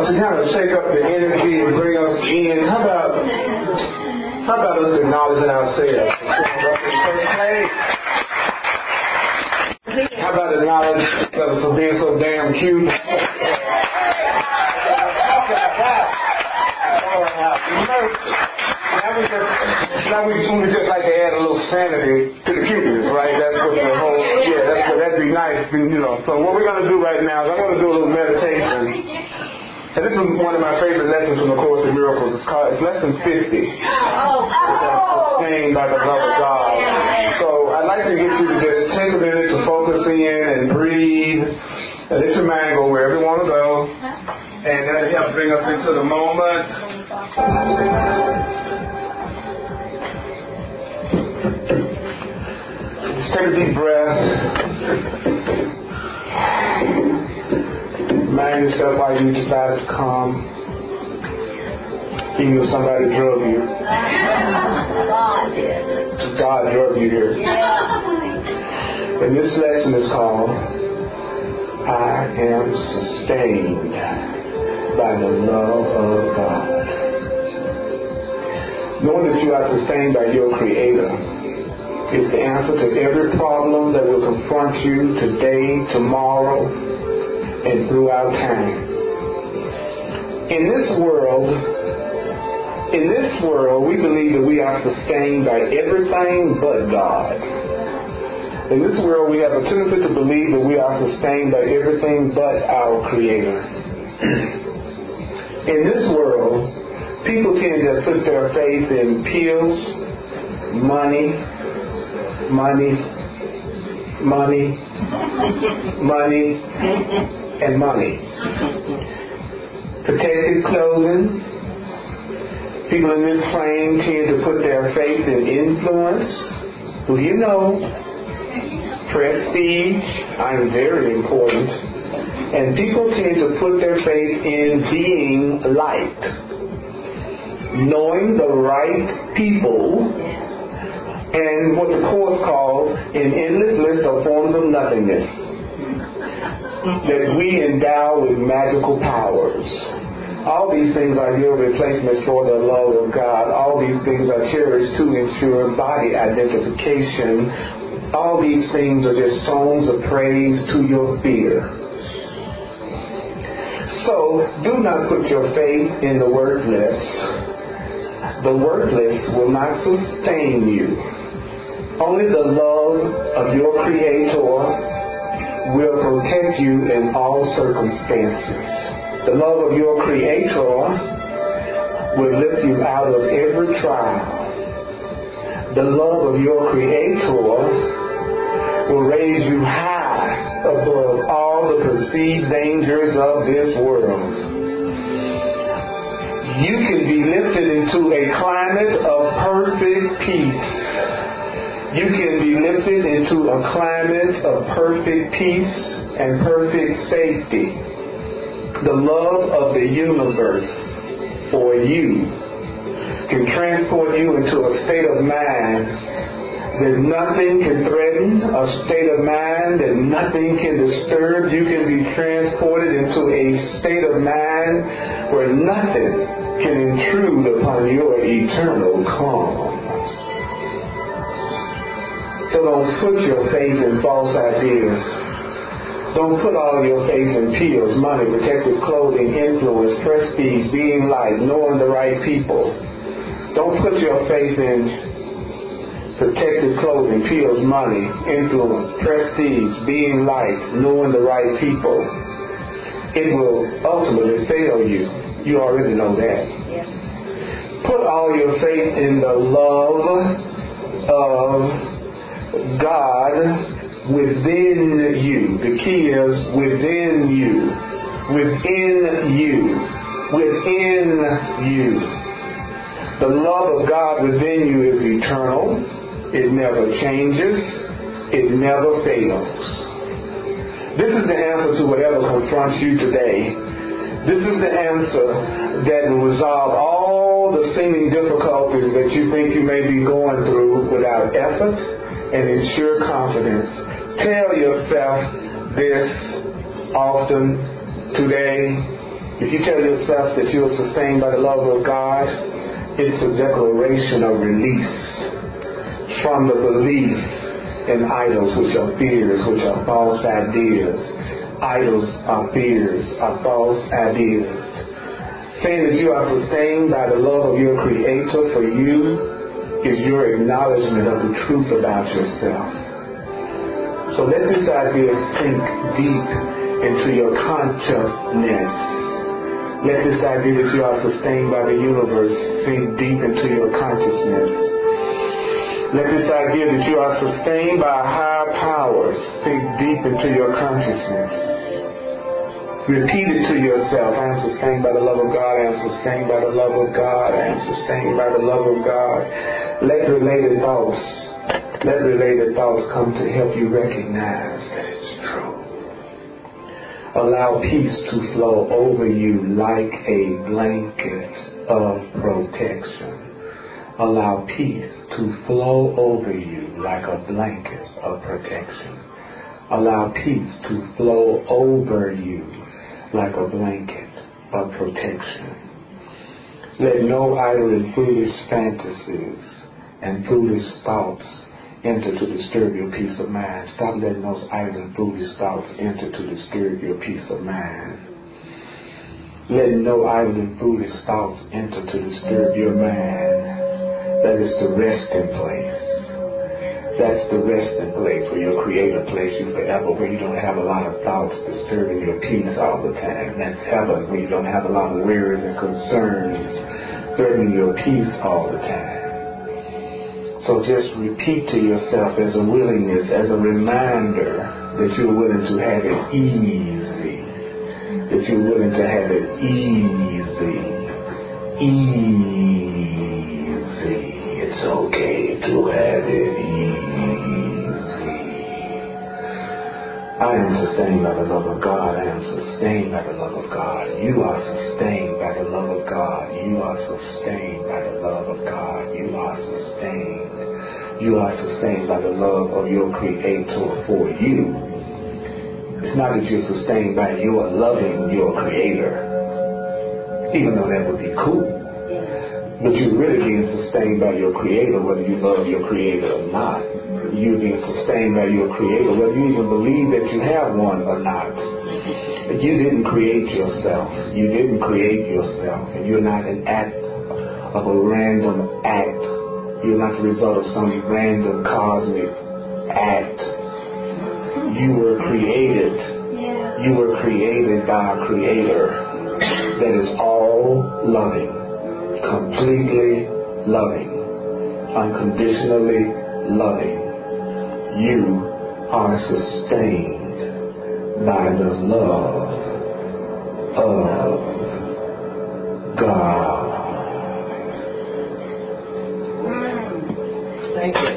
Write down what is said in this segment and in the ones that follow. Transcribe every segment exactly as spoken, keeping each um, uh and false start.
to kind of shake up the energy and bring us in, how about how about us acknowledging ourselves? How about acknowledge ourselves for being so damn cute? Now we just, now we, we just like to add a little sanity to the cuteness, right? That's what the whole, yeah, that's what, that'd be nice, you know. So what we're going to do right now is I'm going to do a little meditation. And this is one of my favorite lessons from the Course in Miracles. It's called, it's lesson fifty. Sustained by the love of God. So I'd like to get you to just take a minute to focus in and breathe. And let your mind go wherever you want to go. And that'll help bring us into the moment. Just take a deep breath. Remind yourself why you decided to come. Even if somebody drove you. God drove you here. And this lesson is called I am sustained by the love of God. Knowing that you are sustained by your Creator is the answer to every problem that will confront you today, tomorrow, and throughout time. In this world, in this world, we believe that we are sustained by everything but God. In this world, we have a tendency to believe that we are sustained by everything but our Creator. In this world, people tend to put their faith in pills, money, money, money, money, and money. Protected clothing. People in this plane tend to put their faith in influence. Who do you know? Prestige. I'm very important. And people tend to put their faith in being liked. Knowing the right people. And what the Course calls an endless list of forms of nothingness that we endow with magical powers. All these things are your replacements for the love of God. All these things are cherished to ensure body identification. All these things are just songs of praise to your fear. So, do not put your faith in the worthless. The worthless will not sustain you. Only the love of your Creator will protect you in all circumstances. The love of your Creator will lift you out of every trial. The love of your Creator will raise you high above all the perceived dangers of this world. You can be lifted into a climate of perfect peace. You can be lifted into a climate of perfect peace and perfect safety. The love of the universe for you can transport you into a state of mind that nothing can threaten, a state of mind that nothing can disturb. You can be transported into a state of mind where nothing can intrude upon your eternal calm. So don't put your faith in false ideas. Don't put all your faith in pills, money, protective clothing, influence, prestige, being liked, knowing the right people. Don't put your faith in protective clothing, pills, money, influence, prestige, being liked, knowing the right people. It will ultimately fail you. You already know that. Yeah. Put all your faith in the love of God within you. The key is within you. Within you. Within you. The love of God within you is eternal. It never changes. It never fails. This is the answer to whatever confronts you today. This is the answer that will resolve all the seeming difficulties that you think you may be going through without effort and ensure confidence. Tell yourself this often today If you tell yourself that you are sustained by the love of God, it's a declaration of release from the belief in idols, which are fears, which are false ideas. Idols are fears, are false ideas. Saying that you are sustained by the love of your Creator for you is your acknowledgement of the truth about yourself. So let this idea sink deep into your consciousness. Let this idea that you are sustained by the universe sink deep into your consciousness. Let this idea that you are sustained by higher powers sink deep into your consciousness. Repeat it to yourself. I am sustained by the love of God. I am sustained by the love of God. I am sustained by the love of God. Let related thoughts, let related thoughts come to help you recognize that it's true. Allow peace to flow over you like a blanket of protection. Allow peace to flow over you like a blanket of protection. Allow peace to flow over you like a blanket of protection. Let no idle and foolish fantasies and foolish thoughts enter to disturb your peace of mind. Stop letting those idle and foolish thoughts enter to disturb your peace of mind. Let no idle and foolish thoughts enter to disturb your mind. That is the resting place. That's the resting place where your Creator placed you forever, where you don't have a lot of thoughts disturbing your peace all the time. That's heaven, where you don't have a lot of worries and concerns disturbing your peace all the time. So just repeat to yourself as a willingness, as a reminder that you're willing to have it easy. That you're willing to have it easy. Easy. It's okay to have it easy. I am sustained by the love of God. I am sustained by the love of God. You are sustained by the love of God. You are sustained by the love of God. You are sustained. You are sustained by the love of your Creator for you. It's not that you're sustained by you are loving your Creator, even though that would be cool. But you're really being sustained by your Creator, whether you love your Creator or not. You're being sustained by your Creator, whether you even believe that you have one or not. But you didn't create yourself. You didn't create yourself. And you're not an act of a random act. You're not the result of some random cosmic act. You were created. You were created by a Creator that is all loving, completely loving, unconditionally loving. You are sustained by the love of God. Thank you.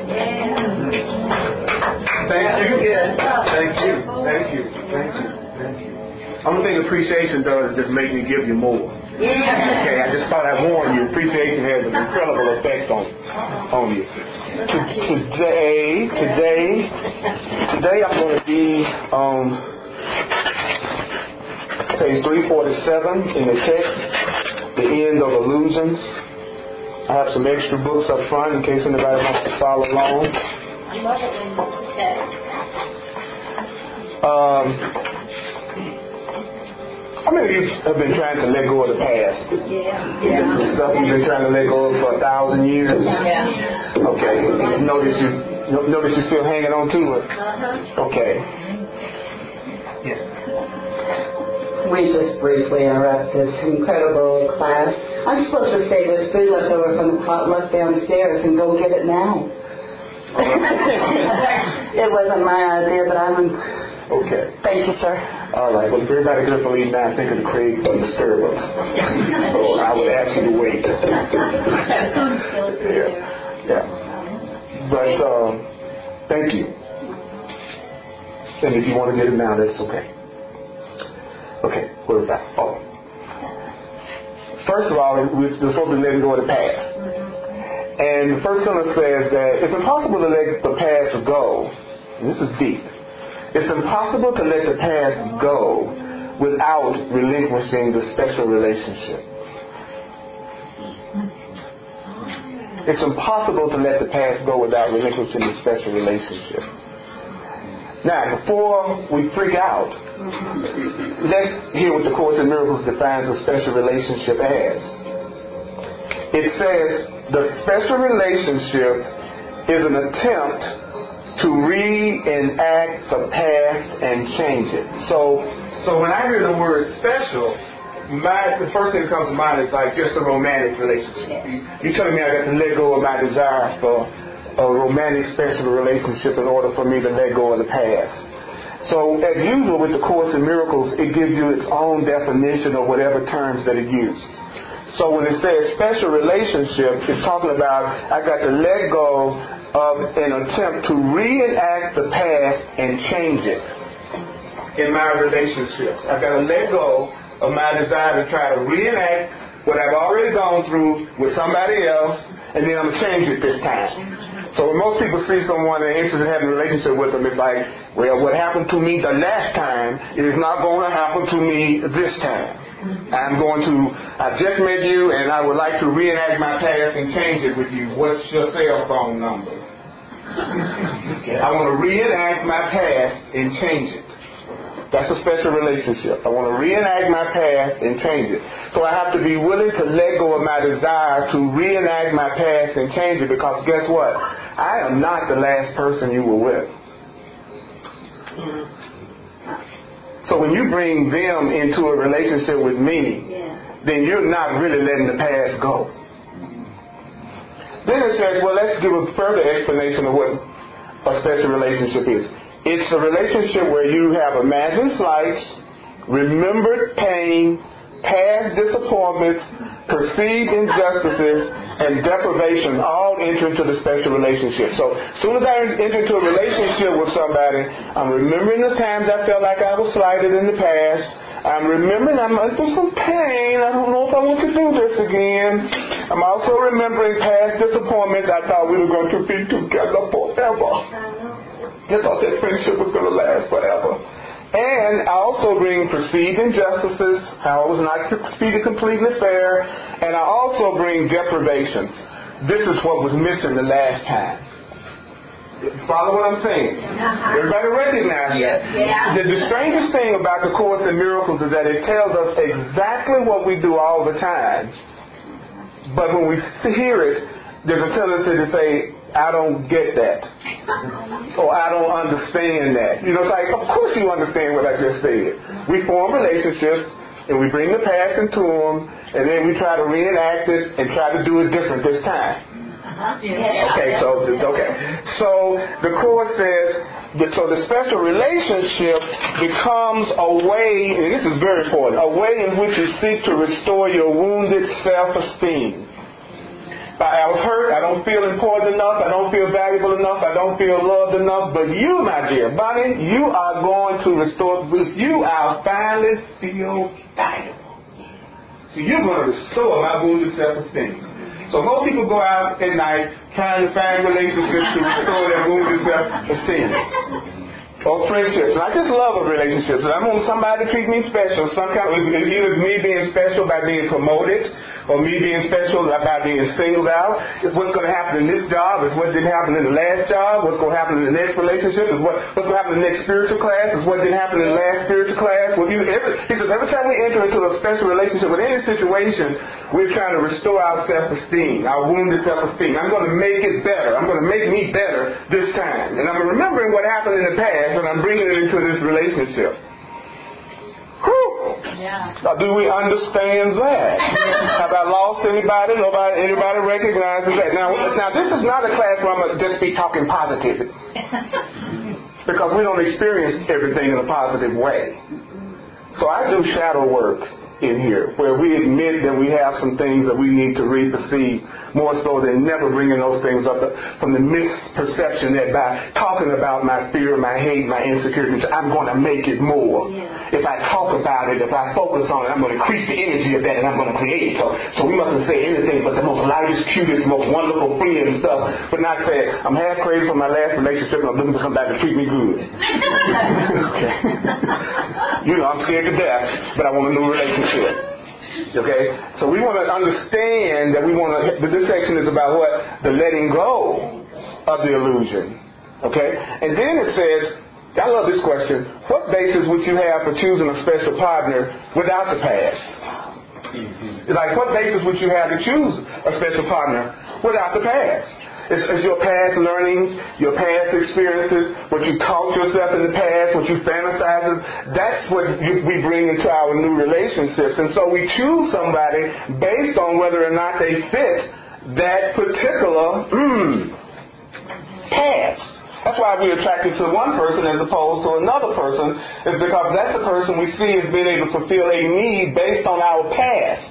Thank you. Thank you. Thank you. Thank you. Thank you. Only thing appreciation does is just make me give you more. Okay, I just thought I'd warn you. Appreciation has an incredible effect on on you. Today, today, today I'm going to be on page three forty-seven in the text, the end of illusions. I have some extra books up front in case anybody wants to follow along. Um, how many of you have been trying to let go of the past? Yeah. yeah. The stuff you've been trying to let go of for a thousand years? Yeah. Okay. Notice you notice you're still hanging on to it? Uh-huh. Okay. Yes. We just briefly interrupt this incredible class. I'm supposed to say there's food left over from the potluck downstairs and go get it now. It wasn't my idea, but I'm... Okay. Thank you, sir. All right. Well, if everybody could believe now, I think it'll create a disturbance. So I would ask you to wait. yeah. Yeah. But um, thank you. And if you want to get it now, that's okay. Okay. Where is that? Oh. First of all, we're supposed to be letting go of the past. And the first sentence says that it's impossible to let the past go. And this is deep. It's impossible to let the past go without relinquishing the special relationship. It's impossible to let the past go without relinquishing the special relationship. Now, before we freak out, let's hear what the Course in Miracles defines a special relationship as. It says the special relationship is an attempt to reenact the past and change it. So, so when I hear the word special, My, the first thing that comes to mind is like just a romantic relationship. You, you're telling me I got to let go of my desire for a romantic special relationship in order for me to let go of the past. So as usual with the Course in Miracles, it gives you its own definition of whatever terms that it uses. So when it says special relationship, it's talking about I got to let go of an attempt to reenact the past and change it in my relationships. I got to let go of my desire to try to reenact what I've already gone through with somebody else, and then I'm going to change it this time. So when most people see someone they're interested in having a relationship with them, it's like, well, what happened to me the last time is not going to happen to me this time. I'm going to, I just met you, and I would like to reenact my past and change it with you. What's your cell phone number? I want to reenact my past and change it. That's a special relationship. I want to reenact my past and change it. So I have to be willing to let go of my desire to reenact my past and change it, because guess what? I am not the last person you were with. So when you bring them into a relationship with me, then you're not really letting the past go. Then it says, well, let's give a further explanation of what a special relationship is. It's a relationship where you have imagined slights, remembered pain, past disappointments, perceived injustices, and deprivation all enter into the special relationship. So as soon as I enter into a relationship with somebody, I'm remembering the times I felt like I was slighted in the past. I'm remembering I'm under some pain. I don't know if I want to do this again. I'm also remembering past disappointments. I thought we were going to be together forever. I thought that friendship was going to last forever. And I also bring perceived injustices, how I was not treated completely fair, and I also bring deprivations. This is what was missing the last time. Follow what I'm saying? Everybody recognize that? Yeah. The, the strangest thing about the Course in Miracles is that it tells us exactly what we do all the time. But when we hear it, there's a tendency to say, I don't get that. Or I don't understand that. You know, it's like, of course you understand what I just said. We form relationships, and we bring the past into them, and then we try to reenact it and try to do it different this time. Okay, so okay. So the Course says that so the special relationship becomes a way, and this is very important, a way in which you seek to restore your wounded self-esteem. I was hurt, I don't feel important enough, I don't feel valuable enough, I don't feel loved enough, but you, my dear Bonnie, you are going to restore, with you I'll finally feel valuable. So you're going to restore my wounded self-esteem. So most people go out at night trying to find relationships to restore their wounded self-esteem. Or friendships. And I just love a relationship. So I want somebody to treat me special. Some kind of, either me being special by being promoted, or me being special by being singled out. It's what's going to happen in this job. It's what didn't happen in the last job. What's going to happen in the next relationship. Is what, what's going to happen in the next spiritual class. Is what didn't happen in the last spiritual class. Well, you, every, he says every time we enter into a special relationship with any situation, we're trying to restore our self-esteem, our wounded self-esteem. I'm going to make it better. I'm going to make me better this time. And I'm remembering what happened in the past, and I'm bringing it into this relationship. Whew. Yeah. Now, do we understand that? Have I lost anybody? Nobody, anybody recognizes that? Now, now, this is not a class where I'm going to just be talking positive, because we don't experience everything in a positive way. So I do shadow work in here, where we admit that we have some things that we need to reperceive, more so than never bringing those things up from the misperception that by talking about my fear, my hate, my insecurity, I'm going to make it more. Yeah. If I talk about it, if I focus on it, I'm going to increase the energy of that, and I'm going to create it. So, so we mustn't say anything but the most lightest, cutest, most wonderful, friend stuff, but not say, I'm half crazy from my last relationship and I'm looking for somebody to treat me good. Okay. You know, I'm scared to death, but I want a new relationship. Okay? So we want to understand that we want to, but this section is about what? The letting go of the illusion. Okay? And then it says, I love this question, what basis would you have for choosing a special partner without the past? Like, what basis would you have to choose a special partner without the past? It's, it's your past learnings, your past experiences, what you taught yourself in the past, what you fantasize. That's what you, we bring into our new relationships. And so we choose somebody based on whether or not they fit that particular mm, past. That's why we're attracted to one person as opposed to another person, is because that's the person we see as being able to fulfill a need based on our past.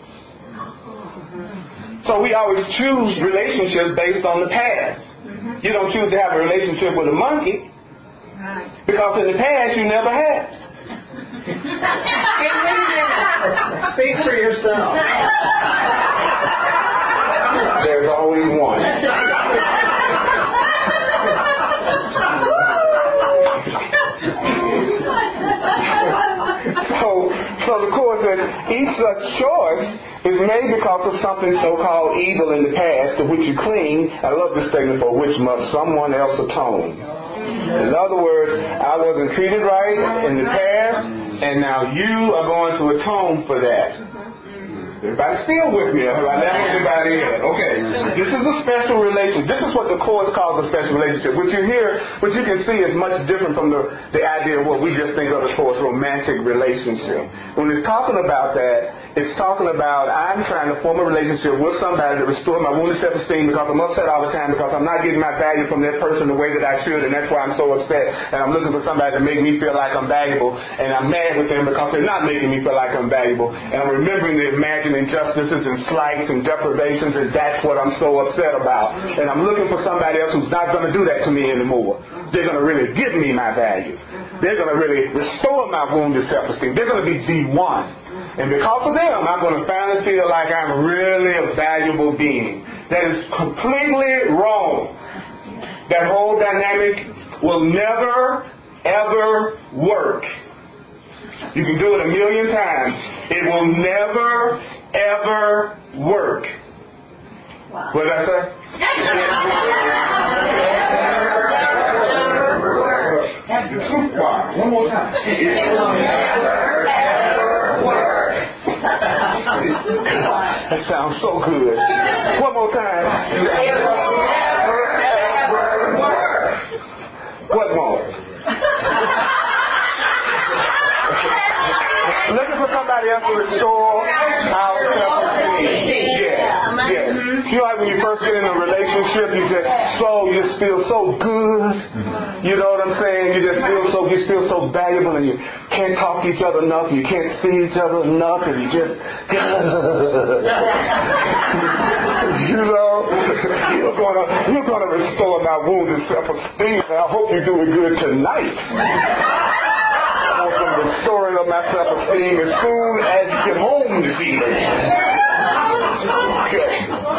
So we always choose relationships based on the past. Mm-hmm. You don't choose to have a relationship with a monkey, right, because in the past you never had. Speak for yourself. There's always one. So, so the Course says each such choice is made because of something so-called evil in the past to which you cling. I love this statement, for which must someone else atone. In other words, I wasn't treated right in the past, and now you are going to atone for that. Everybody still with me? Have I left anybody in? Okay. This is a special relationship. This is what the Course calls a special relationship. What you hear, what you can see is much different from the, the idea of what we just think of as Course romantic relationship. When it's talking about that, it's talking about I'm trying to form a relationship with somebody to restore my wounded self-esteem because I'm upset all the time because I'm not getting my value from that person the way that I should, and that's why I'm so upset. And I'm looking for somebody to make me feel like I'm valuable, and I'm mad with them because they're not making me feel like I'm valuable. And I'm remembering the imagined injustices and slights and deprivations, and that's what I'm so upset about. And I'm looking for somebody else who's not going to do that to me anymore. They're going to really give me my value. They're going to really restore my wounded self-esteem. They're going to be the one. And because of them, I'm going to finally feel like I'm really a valuable being. That is completely wrong. That whole dynamic will never, ever work. You can do it a million times. It will never, ever work. Wow. What did I say? One more time. It will never, ever work. That sounds so good. One more time. It will never, ever work. What more? Looking for somebody else to restore our self-esteem. Yeah, yeah. You know, like when you first get in a relationship, you just so you just feel so good. You know what I'm saying? You just feel so you feel so valuable, and you can't talk to each other enough. You can't see each other enough, and you just you know you're gonna you're gonna restore my wounded self-esteem. And I hope you do it good tonight. From the story of my self-esteem as soon as you get home this evening. Okay.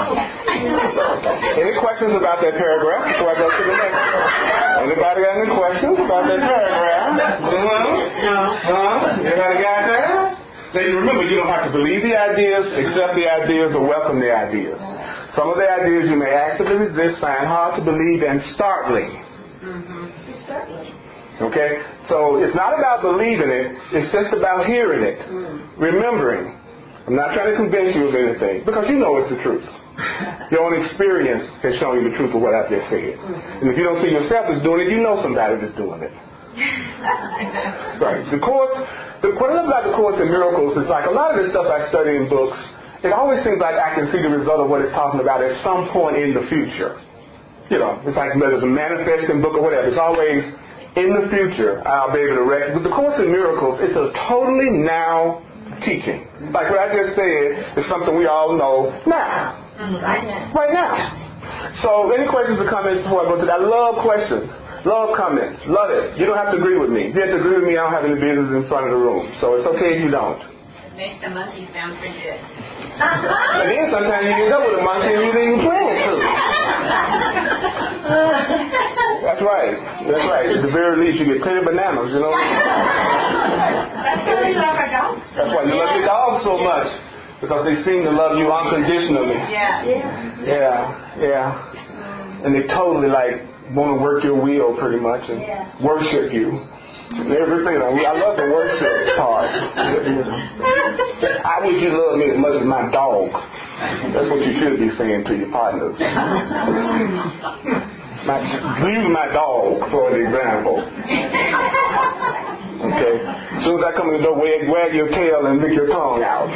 Any questions about that paragraph before I go to the next one? Anybody got any questions about that paragraph? No. Huh? Anybody got that? Then remember, you don't have to believe the ideas, accept the ideas, or welcome the ideas. Some of the ideas you may actively resist, find hard to believe, and startling. Mm-hmm. Startling. Okay? So it's not about believing it, it's just about hearing it. Mm. Remembering. I'm not trying to convince you of anything, because you know it's the truth. Your own experience has shown you the truth of what I've just said. Mm. And if you don't see yourself as doing it, you know somebody that's doing it. Right. The Course, the, what I love about the Course in Miracles is like a lot of the stuff I study in books, it always seems like I can see the result of what it's talking about at some point in the future. You know, it's like whether it's a manifesting book or whatever. It's always in the future, I'll be able to recognize. But the Course in Miracles, it's a totally now teaching. Like what I just said, is something we all know now. Right now. Right now. So, any questions or comments before I go to that? I love questions. Love comments. Love it. You don't have to agree with me. If you have to agree with me, I don't have any business in front of the room. So, it's okay if you don't. It makes the monkey sound pretty good. And then sometimes you can go with a monkey and you didn't even plan to. That's right. That's right. At the very least, you get plenty of bananas, you know. That's why we love our dogs. That's why you love your dog so much. Because they seem to love you unconditionally. Yeah. Yeah, yeah. And they totally like want to work your will pretty much and Yeah. worship you. And everything. I love the worship part. I wish you loved me as much as my dog. That's what you should be saying to your partners. My, use my dog for an example. Okay. As soon as I come in the door, wag, wag your tail and lick your tongue out.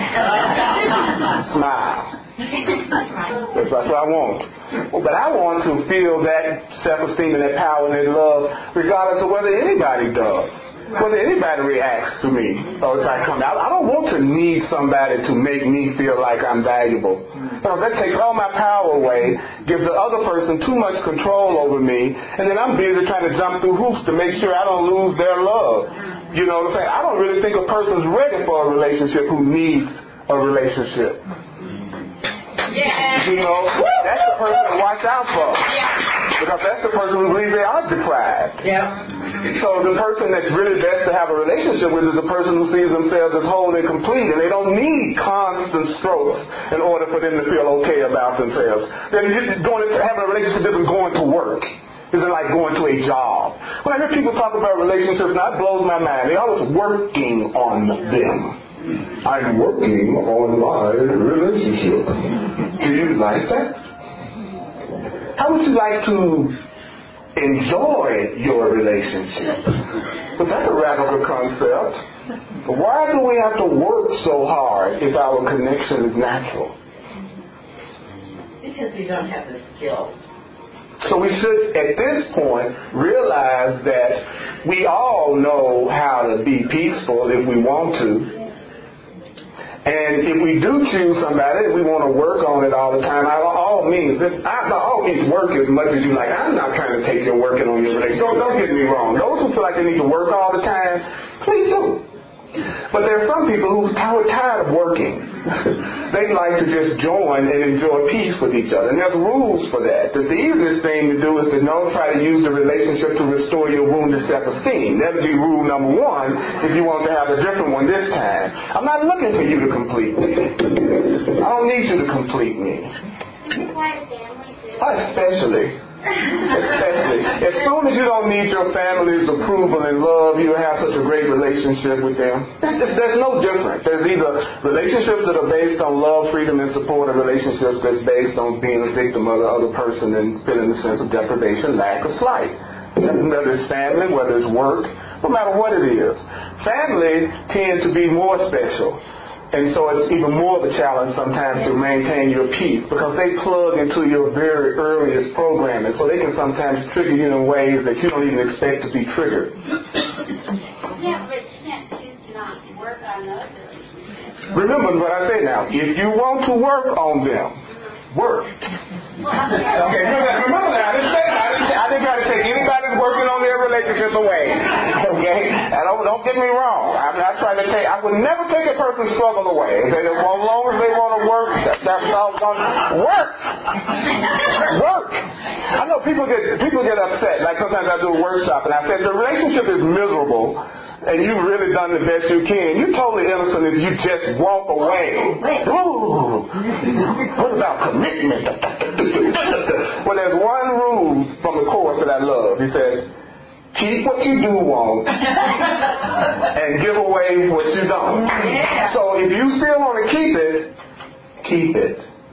Smile. That's what I want. But I want to feel that self-esteem and that power and that love regardless of whether anybody does. Whether anybody reacts to me or if I come out. I don't want to need somebody to make me feel like I'm valuable. Because that takes all my power away, gives the other person too much control over me, and then I'm busy trying to jump through hoops to make sure I don't lose their love. You know what I'm saying? I don't really think a person's ready for a relationship who needs a relationship. Yeah. You know, that's the person to watch out for. Because that's the person who believes they are deprived. Yeah. So the person that's really best to have a relationship with is a person who sees themselves as whole and complete, and they don't need constant strokes in order for them to feel okay about themselves. Then going to having a relationship isn't going to work. Isn't like going to a job. When I hear people talk about relationships, now it blows my mind. They're always working on them. I'm working on my relationship. Do you like that? How would you like to enjoy your relationship? But that's a radical concept. Why do we have to work so hard if our connection is natural? Because we don't have the skill. So we should, at this point, realize that we all know how to be peaceful if we want to. And if we do choose somebody, we want to work on it all the time. By all means, if, I, by all means, work as much as you like. I'm not trying to take your working on your relationship. Don't, don't get me wrong. Those who feel like they need to work all the time, please do. But there are some people who are tired of working. They like to just join and enjoy peace with each other. And there's rules for that. The easiest thing to do is to don't try to use the relationship to restore your wounded self-esteem. That would be rule number one if you want to have a different one this time. I'm not looking for you to complete me. I don't need you to complete me. Especially. Especially. As soon as you don't need your family's approval and love, you have such a great relationship with them. There's, there's no difference. There's either relationships that are based on love, freedom, and support, or relationships that's based on being a victim of the other person and feeling a sense of deprivation, lack, or slight. Whether it's family, whether it's work, no matter what it is. Family tend to be more special. And so it's even more of a challenge sometimes to maintain your peace because they plug into your very earliest programming. So they can sometimes trigger you in ways that you don't even expect to be triggered. Yeah, but you can't choose to not work on those relationships. Remember what I say now. If you want to work on them, work. Okay, remember that. I didn't say that. I didn't, I didn't try to take anybody's working on their relationship away. Okay? And don't, don't get me wrong. I'm not trying to take, I would never take a person's struggle away. And say that as long as they want to work, that, that's all going to work. Work. I know people get people get upset. Like sometimes I do a workshop and I say the relationship is miserable and you've really done the best you can. You're totally innocent if you just walk away. Ooh, what about commitment? Well, there's one rule from the Course that I love. He says, keep what you do want and give away what you don't. So if you still want to keep it, keep it.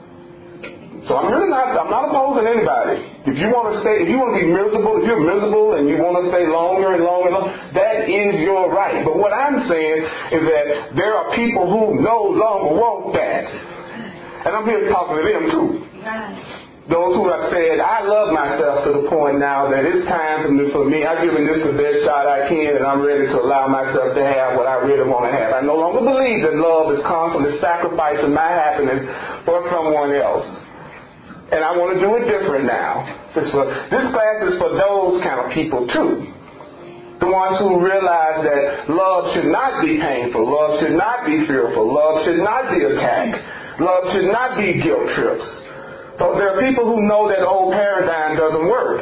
So I'm really not, I'm not opposing anybody. If you want to stay, if you want to be miserable, if you're miserable and you want to stay longer and longer and longer, that is your right. But what I'm saying is that there are people who no longer want that. And I'm here talking to them too. Those who have said, I love myself to the point now that it's time for me, for me. I've given this the best shot I can and I'm ready to allow myself to have what I really want to have. I no longer believe that love is constantly sacrificing my happiness for someone else. And I want to do it different now. This, for, this class is for those kind of people too. The ones who realize that love should not be painful. Love should not be fearful. Love should not be attacked. Love should not be guilt trips. So there are people who know that old paradigm doesn't work.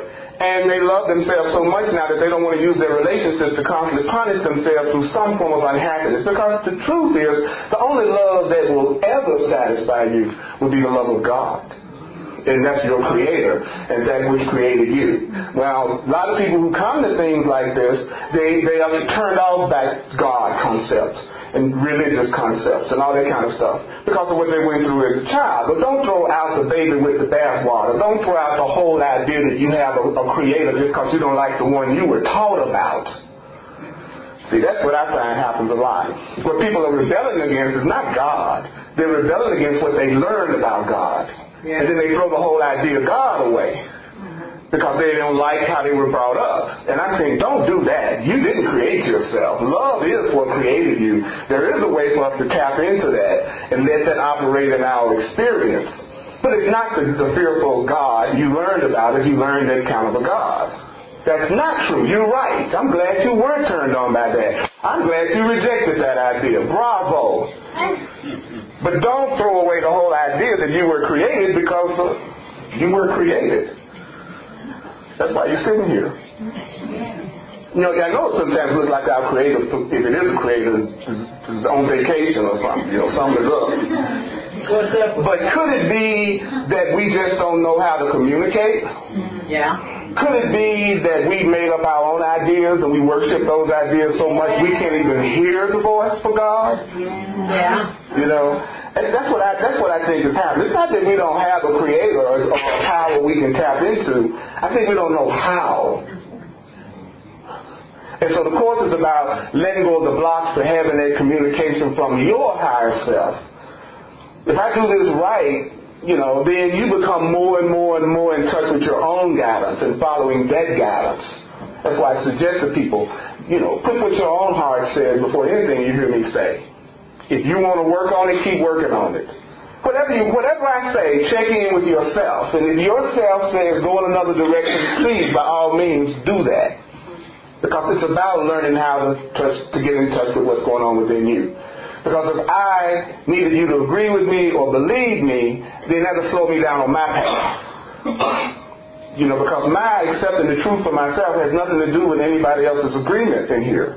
And they love themselves so much now that they don't want to use their relationships to constantly punish themselves through some form of unhappiness. Because the truth is, the only love that will ever satisfy you will be the love of God. And that's your Creator, and that which created you. Well, a lot of people who come to things like this, they, they have turned off that God concept and religious concepts and all that kind of stuff because of what they went through as a child. But don't throw out the baby with the bathwater. Don't throw out the whole idea that you have a, a Creator just because you don't like the one you were taught about. See, that's what I find happens a lot. What people are rebelling against is not God. They're rebelling against what they learned about God. Yeah. And then they throw the whole idea of God away because they don't like how they were brought up. And I'm saying, don't do that. You didn't create yourself. Love is what created you. There is a way for us to tap into that and let that operate in our experience. But it's not the, the fearful God you learned about it. You learned that kind of a God. That's not true. You're right. I'm glad you weren't turned on by that. I'm glad you rejected that idea. Bravo. But don't throw away the whole idea that you were created because uh, you were created. That's why you're sitting here. You know, I know it sometimes looks like our Creator, if it is a Creator, is, is on vacation or something. You know, something is up. But could it be that we just don't know how to communicate? Yeah. Could it be that we made up our own ideas and we worship those ideas so much we can't even hear the voice for God? Yeah. You know, and that's what I that's what I think is happening. It's not that we don't have a Creator or, or a power we can tap into. I think we don't know how. And so the course is about letting go of the blocks to having that communication from your higher self. If I do this right, you know, then you become more and more and more in touch with your own guidance and following that guidance. That's why I suggest to people, you know, put what your own heart says before anything you hear me say. If you want to work on it, keep working on it. Whatever you, whatever I say, check in with yourself. And if yourself says go in another direction, please, by all means, do that. Because it's about learning how to, touch, to get in touch with what's going on within you. Because if I needed you to agree with me or believe me, then that would slow me down on my path. You know, because my accepting the truth for myself has nothing to do with anybody else's agreement in here.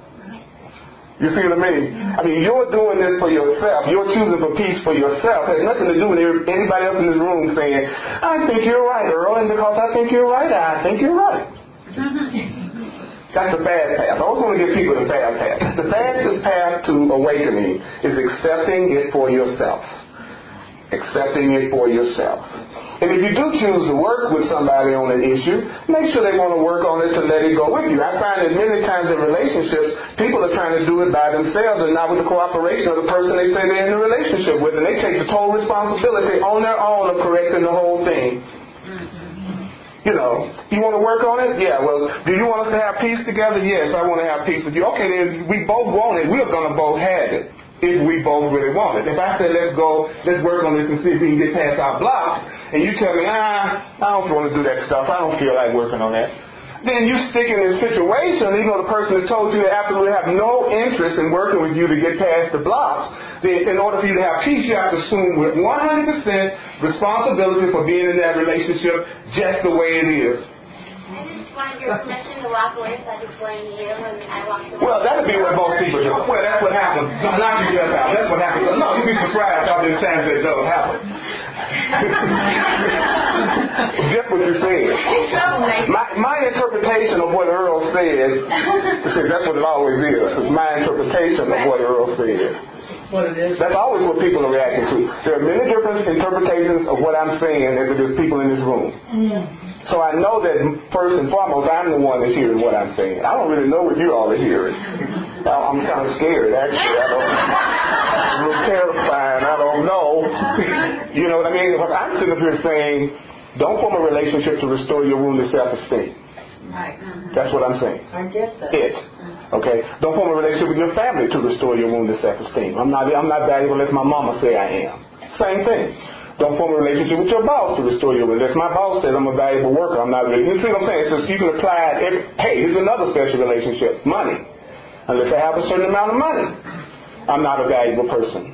You see what I mean? I mean, you're doing this for yourself. You're choosing for peace for yourself. It has nothing to do with anybody else in this room saying, I think you're right, Earl, and because I think you're right, I think you're right. That's the bad path. I always want to give people the bad path. The fastest path to awakening is accepting it for yourself. Accepting it for yourself. And if you do choose to work with somebody on an issue, make sure they want to work on it to let it go with you. I find that many times in relationships, people are trying to do it by themselves and not with the cooperation of the person they say they're in a relationship with. And they take the total responsibility on their own of correcting the whole thing. You know, you want to work on it? Yeah, well, do you want us to have peace together? Yes, I want to have peace with you. Okay, then we both want it. We're going to both have it if we both really want it. If I say, let's go, let's work on this and see if we can get past our blocks, and you tell me, ah, I don't want to do that stuff. I don't feel like working on that. Then you stick in this situation, even though the person has told you they absolutely have no interest in working with you to get past the blocks, then in order for you to have peace, you have to assume with one hundred percent responsibility for being in that relationship just the way it is. I just wanted your permission to walk away so I could blame you, and I walked away. Well, that would be what most people do. Well, that's what happens. Knock yourself out. That's what happens. No, you'd be surprised how many times that does happen. Just what you said. My, my interpretation of what Earl said, see, that's what it always is. It's my interpretation of what Earl said. What it is. That's always what people are reacting to. There are many different interpretations of what I'm saying as it is people in this room. Mm. So I know that first and foremost, I'm the one that's hearing what I'm saying. I don't really know what you all are hearing. I'm kind of scared, actually. I don't, it's a little terrifying. I don't know. You know what I mean? I'm sitting up here saying, don't form a relationship to restore your wounded self-esteem. Right. Mm-hmm. That's what I'm saying. I get that. It. Okay? Don't form a relationship with your family to restore your wounded self-esteem. I'm not, I'm not valuable unless my mama say I am. Same thing. Don't form a relationship with your boss to restore your relationship. My boss says I'm a valuable worker. I'm not really. You see what I'm saying? It's just you can apply it. Every, hey, here's another special relationship. Money. Unless I have a certain amount of money, I'm not a valuable person.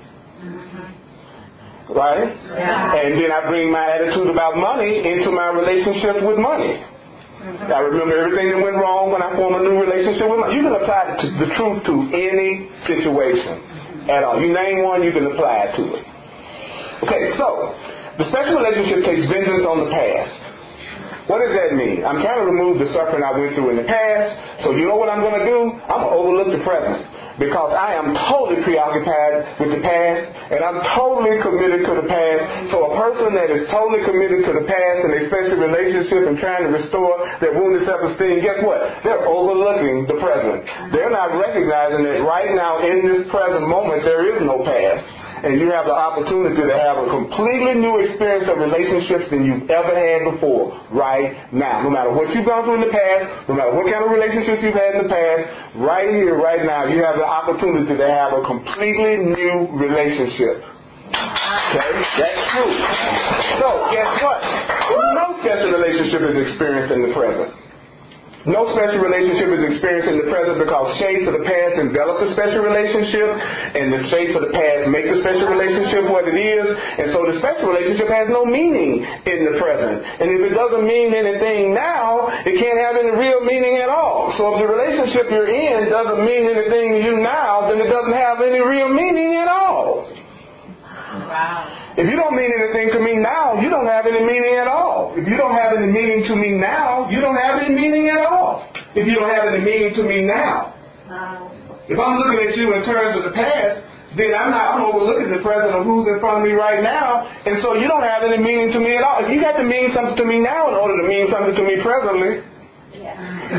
Right? Yeah. And then I bring my attitude about money into my relationship with money. I remember everything that went wrong when I formed a new relationship with my... You can apply the, the truth to any situation at all. You name one, you can apply it to it. Okay, so the special relationship takes vengeance on the past. What does that mean? I'm trying to remove the suffering I went through in the past, so you know what I'm going to do? I'm going to overlook the present, because I am totally preoccupied with the past, and I'm totally committed to the past. So a person that is totally committed to the past and a special relationship and trying to restore their wounded self-esteem, guess what? They're overlooking the present. They're not recognizing that right now in this present moment there is no past. And you have the opportunity to have a completely new experience of relationships than you've ever had before right now. No matter what you've gone through in the past, no matter what kind of relationships you've had in the past, right here, right now, you have the opportunity to have a completely new relationship. Okay? That's true. So, guess what? No special relationship is experienced in the present. No special relationship is experienced in the present, because shades of the past envelop the special relationship, and the shades of the past make the special relationship what it is. And so the special relationship has no meaning in the present. And if it doesn't mean anything now, it can't have any real meaning at all. So if the relationship you're in doesn't mean anything to you now, then it doesn't have any real meaning at all. Wow. If you don't mean anything to me now, you don't have any meaning at all. If you don't have any meaning to me now, you don't have any meaning at all. If you don't have any meaning to me now. Wow. If I'm looking at you in terms of the past, then I'm not, I'm overlooking the present of who's in front of me right now, and so you don't have any meaning to me at all. If you got to mean something to me now in order to mean something to me presently, yeah.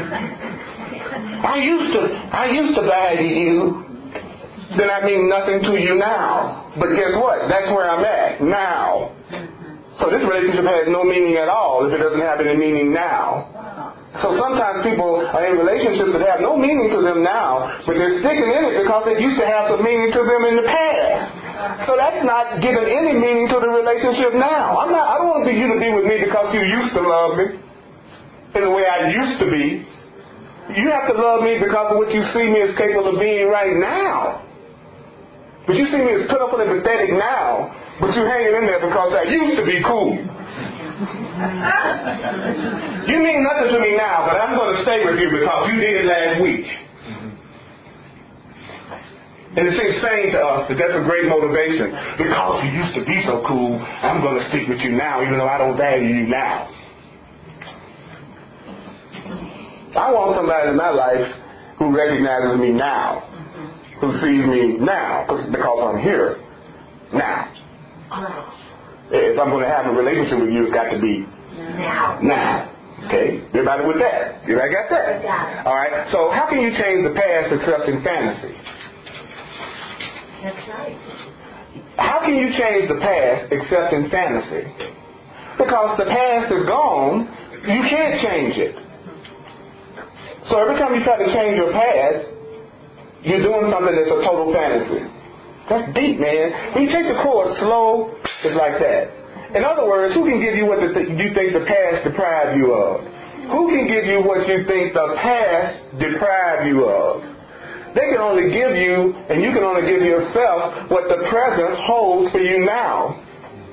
I used to, I used to value you. Then I mean nothing to you now. But guess what? That's where I'm at now. So this relationship has no meaning at all if it doesn't have any meaning now. So sometimes people are in relationships that have no meaning to them now, but they're sticking in it because it used to have some meaning to them in the past. So that's not giving any meaning to the relationship now. I'm not, I don't want you to be with me because you used to love me in the way I used to be. You have to love me because of what you see me as capable of being right now. But you see me as pitiful and pathetic now, but you're hanging in there because I used to be cool. You mean nothing to me now, but I'm going to stay with you because you did it last week. And it seems sane to us that that's a great motivation. Because you used to be so cool, I'm going to stick with you now, even though I don't value you now. I want somebody in my life who recognizes me now. Who sees me now, because I'm here now. If I'm going to have a relationship with you, it's got to be now. Now. Okay? Everybody with that? Everybody got that? Yeah. All right. So how can you change the past except in fantasy? That's right. How can you change the past except in fantasy? Because the past is gone, you can't change it. So every time you try to change your past, you're doing something that's a total fantasy. That's deep, man. When you take the course slow, it's like that. In other words, who can give you what the th- you think the past deprived you of? Who can give you what you think the past deprived you of? They can only give you, and you can only give yourself, what the present holds for you now.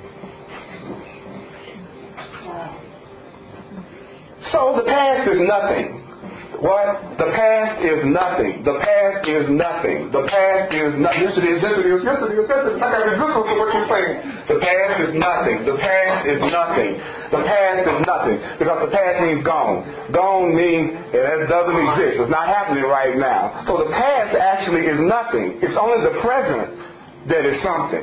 So the past is nothing. What? The past is nothing. The past is nothing. The past is nothing. Yes, it is. Yes, it is. Yes, it is. Yes, it is. I got resistance to what you're saying. The past is nothing. The past is nothing. The past is nothing. Because the past means gone. Gone means it doesn't exist. It's not happening right now. So the past actually is nothing. It's only the present that is something.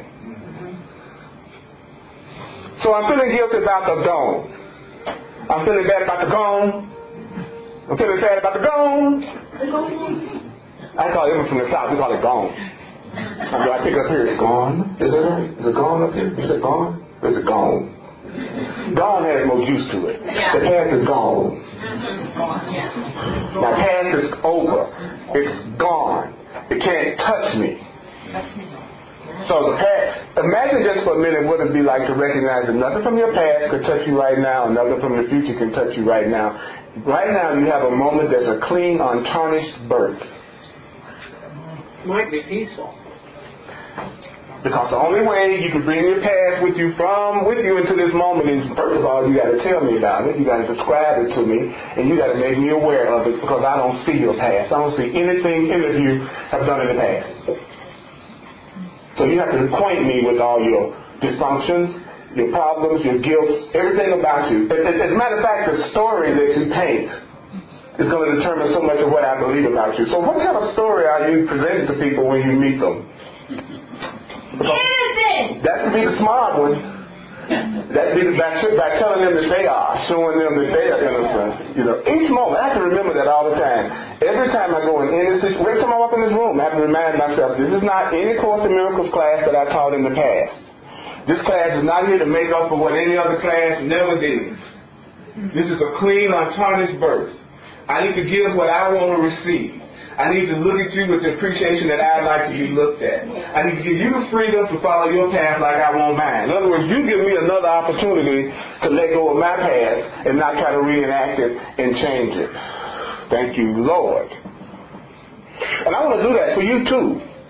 So I'm feeling guilty about the gone. I'm feeling bad about the gone. I'm feeling sad about the gone. I call it from the south. We call it gone. I go, I pick it up here. It's gone. Is it right? Is it gone up here? Is it gone? Or is it gone? Gone has no juice to it. The past is gone. Now, past is over. It's gone. It can't touch me. So the past, imagine just for a minute what it would be like to recognize that nothing from your past could touch you right now, and nothing from your future can touch you right now. Right now you have a moment that's a clean, untarnished birth. Might be peaceful. Because the only way you can bring your past with you from with you into this moment is, first of all, you got to tell me about it. You got to describe it to me, and you got to make me aware of it, because I don't see your past. I don't see anything any of you have done in the past. So you have to acquaint me with all your dysfunctions, your problems, your guilt, everything about you. As, as a matter of fact, the story that you paint is going to determine so much of what I believe about you. So what kind of story are you presenting to people when you meet them? Innocent! That would be the smart one. That would be the, by, by telling them that they are, showing them that they are innocent. You know, each moment, I have to remember that all the time. Every time I go in any situation, every time I walk in this room, I have to remind myself, this is not any Course in Miracles class that I taught in the past. This class is not here to make up for what any other class never did. This is a clean, untarnished birth. I need to give what I want to receive. I need to look at you with the appreciation that I'd like to be looked at. I need to give you the freedom to follow your path like I want mine. In other words, you give me another opportunity to let go of my past and not try to reenact it and change it. Thank you, Lord. And I want to do that for you too.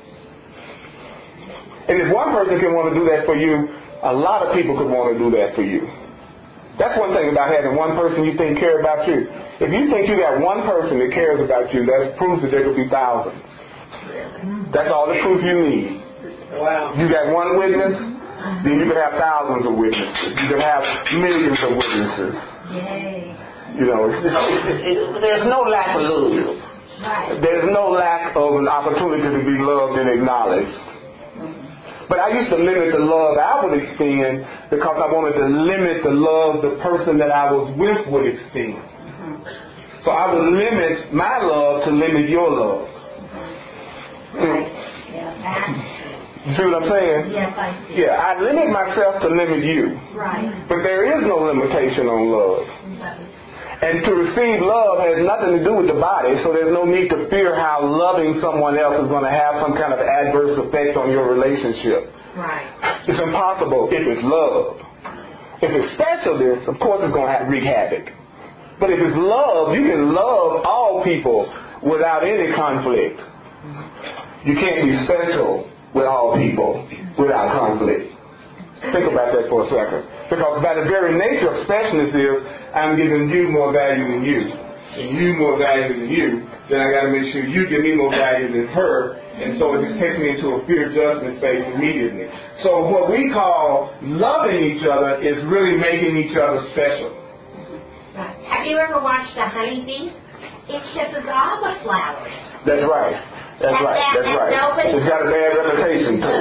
And if one person can want to do that for you, a lot of people could want to do that for you. That's one thing about having one person you think care about you. If you think you got one person that cares about you, that proves that there could be thousands. That's all the proof you need. Wow. You got one witness, then you could have thousands of witnesses. You could have millions of witnesses. Yay. You know, it's, it's, it, it, there's no lack of love. Right. There's no lack of an opportunity to be loved and acknowledged. But I used to limit the love I would extend because I wanted to limit the love the person that I was with would extend. So I would limit my love to limit your love. Right. Yeah, you see what I'm saying? yes, I see. Yeah, I limit myself to limit you. Right. But there is no limitation on love. And to receive love has nothing to do with the body, so there's no need to fear how loving someone else is going to have some kind of adverse effect on your relationship. Right. It's impossible if it's love. If it's specialness, of course it's going to have, wreak havoc. But if it's love, you can love all people without any conflict. You can't be special with all people without conflict. Think about that for a second. Because by the very nature of specialness is, I'm giving you more value than you, and you more value than you, then I got to make sure you give me more value than her, and so it just takes me into a fear judgment space immediately. So what we call loving each other is really making each other special. Right. Have you ever watched a honeybee? It kisses all the flowers. That's right. That's And right. that- That's and right. nobody- It's got a bad reputation too.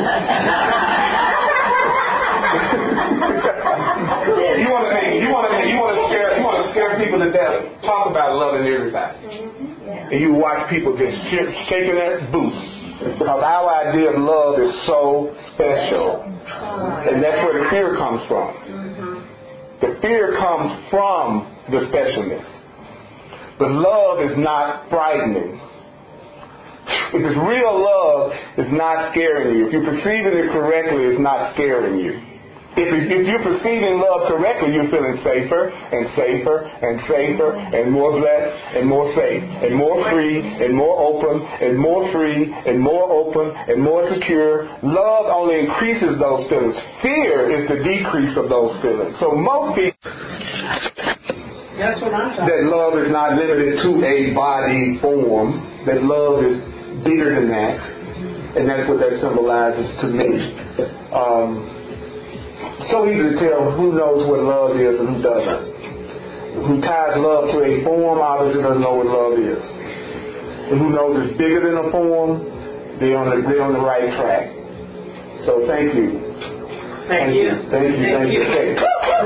You want to make, you want to you want to scare you want to scare people to death. Talk about loving everybody, and you watch people just sh- shaking their boots because our idea of love is so special, and that's where the fear comes from. The fear comes from the specialness. But love is not frightening. If it's real love, it's not scaring you. If you're perceiving it correctly, it's not scaring you. If, if you're perceiving love correctly, you're feeling safer and safer and safer and more blessed and more safe and more free and more open and more free and more open and more secure. Love only increases those feelings. Fear is the decrease of those feelings. So most people That's what I'm talking that love is not limited to a body form, that love is bigger than that, and that's what that symbolizes to me. Um, so easy to tell who knows what love is and who doesn't. Who ties love to a form obviously doesn't know what love is. And who knows it's bigger than a form, they're on the, they're on the right track. So thank you. Thank you. Thank you. Thank you. Thank you.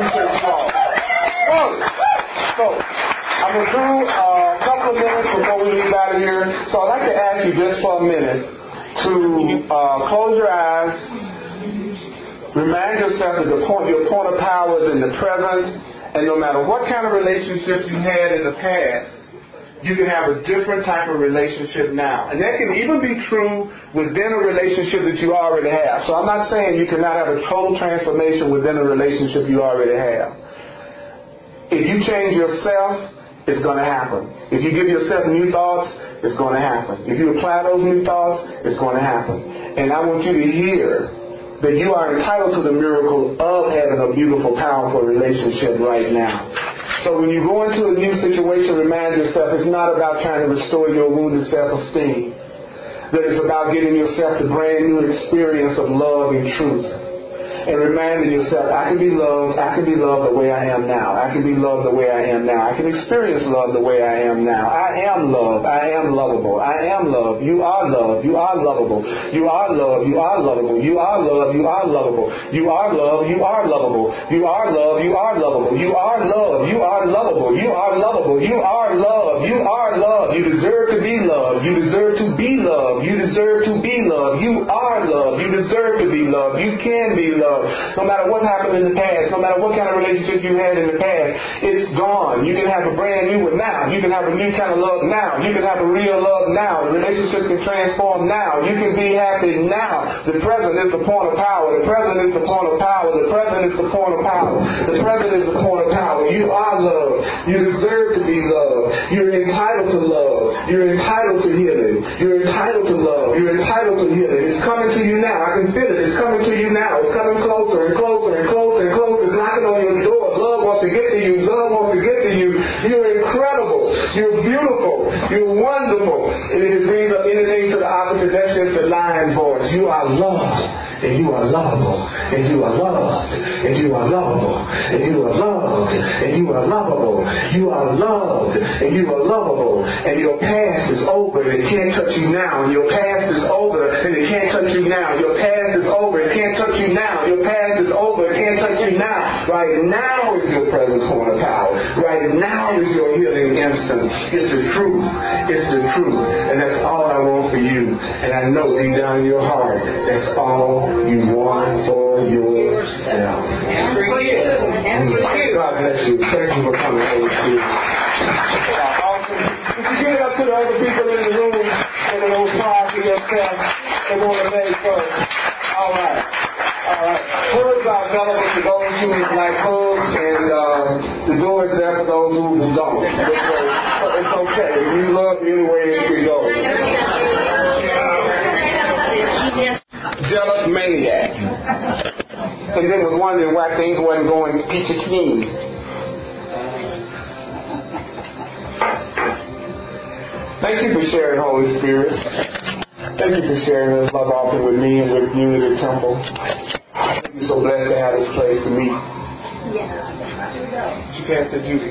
So, I'm going to do a couple of minutes before we leave out of here. So I'd like to ask you just for a minute to uh, close your eyes. Remind yourself that the point, your point of power is in the present, and no matter what kind of relationships you had in the past, you can have a different type of relationship now. And that can even be true within a relationship that you already have. So I'm not saying you cannot have a total transformation within a relationship you already have. If you change yourself, it's going to happen. If you give yourself new thoughts, it's going to happen. If you apply those new thoughts, it's going to happen. And I want you to hear that you are entitled to the miracle of having a beautiful, powerful relationship right now. So when you go into a new situation, remind yourself it's not about trying to restore your wounded self-esteem. That it's about getting yourself the brand new experience of love and truth. And reminding yourself, I can be loved, I can be loved the way I am now. I can be loved the way I am now. I can experience love the way I am now. I am loved. I am lovable. I am loved. You are loved. You are lovable. You are loved. You are lovable. You are loved. You are lovable. You are loved. You are lovable. You are loved. You are lovable. You are loved. You are lovable. You are lovable. You are loved. You are loved. You deserve to be loved. You deserve to be loved. You deserve to be loved. You are loved. You deserve to be loved. You can be loved. No matter what happened in the past, no matter what kind of relationship you had in the past, it's gone. You can have a brand new one now. You can have a new kind of love now. You can have a real love now. The relationship can transform now. You can be happy now. The present is the point of power. The present is the point of power. The present is the point of power. The present is the point of power. You are loved. You deserve to be loved. You're entitled to love. You're entitled to healing. You're entitled to love. You're entitled to healing. It's coming to you now. I can feel it. It's coming to you now. It's coming closer and closer and closer and closer. It's knocking on your door. Love wants to get to you. Love wants to get to you. You're incredible. You're beautiful. You're wonderful. And if it brings up anything to the opposite, that's just the lying voice. You are loved. And you are lovable. And you are loved. And you are lovable. And you are loved. And you are lovable. You are loved. And you are lovable. And your past is over. And it can't touch you now. And your past is over. And it can't touch you now. Your past is over. It can't touch you now. Your past is over. It can't touch you now. Right now is your present point of power. Right now is your healing instant. It's the truth. It's the truth. And that's all I want for you. And I know deep down in your heart, that's all you want for yourself. God bless you. Thank you for coming, Holy Spirit. Awesome. If you give it up to the other people in the room and the little pride for yourself, they want to lay first. All right. All right. Hugs are available to those who like hugs, and uh, the door is there for those who don't. So it's okay. We love you anyway as we go. Jealous maniac. And then was wondering why things wasn't going peachy keen. Thank you for sharing, Holy Spirit. Thank you for sharing this love offering with me and with you in the temple. We're so blessed to have this place to meet. Pastor Judy.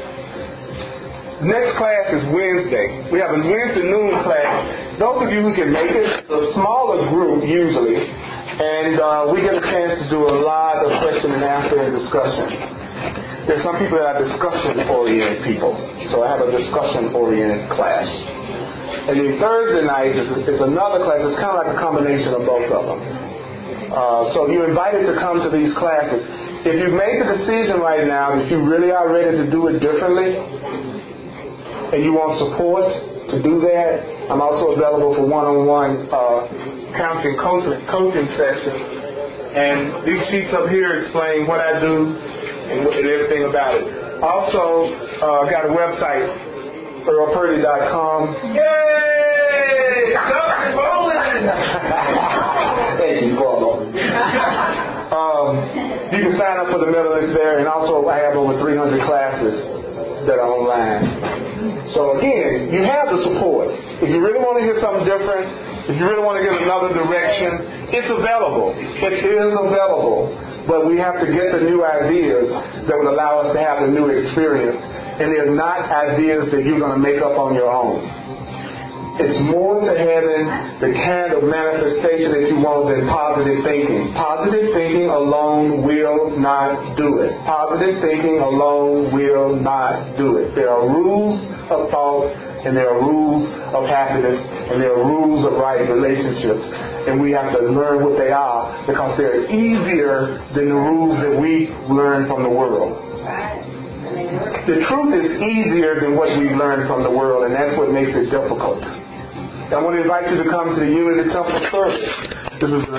Next class is Wednesday. We have a Wednesday noon class. Those of you who can make it, it's a smaller group usually, and uh, we get a chance to do a lot of question and answer and discussion. There's some people that are discussion-oriented people, so I have a discussion-oriented class. And then Thursday night is, is another class. It's kind of like a combination of both of them. Uh, so you're invited to come to these classes. If you've made the decision right now that you really are ready to do it differently, and you want support to do that, I'm also available for one-on-one uh, counseling coaching, coaching sessions. And these sheets up here explain what I do and, and everything about it. Also, uh, got a website, earl purdy dot com. Yay! Stop rolling! Thank you, Paul. um, you can sign up for the mailing list there, and also I have over three hundred classes that are online. So again, you have the support. If you really want to hear something different, if you really want to get another direction, it's available. It is available. But we have to get the new ideas that will allow us to have the new experience. And they're not ideas that you're going to make up on your own. It's more to having the kind of manifestation that you want than positive thinking. Positive thinking alone will not do it. Positive thinking alone will not do it. There are rules of thought, and there are rules of happiness, and there are rules of right relationships. And we have to learn what they are, because they're easier than the rules that we learn from the world. The truth is easier than what we learn from the world, and that's what makes it difficult. I want to invite you to come to the Unity Temple service. This is